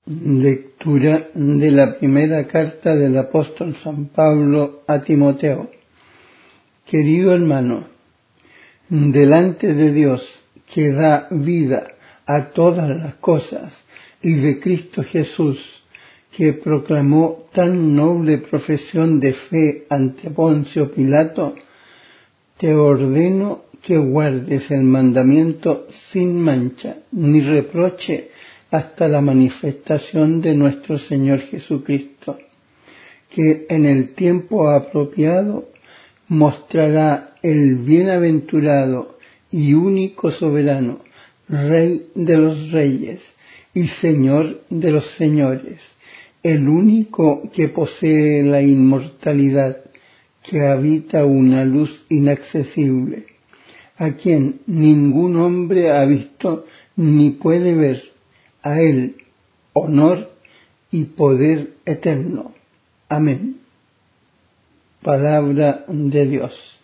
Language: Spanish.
Lectura de la primera carta del apóstol San Pablo a Timoteo. Querido hermano, delante de Dios que da vida a todas las cosas y de Cristo Jesús, que proclamó tan noble profesión de fe ante Poncio Pilato, te ordeno que guardes el mandamiento sin mancha ni reproche hasta la manifestación de nuestro Señor Jesucristo, que en el tiempo apropiado mostrará el bienaventurado y único soberano, Rey de los reyes y Señor de los señores, el único que posee la inmortalidad, que habita una luz inaccesible, a quien ningún hombre ha visto ni puede ver. A Él honor y poder eterno. Amén. Palabra de Dios.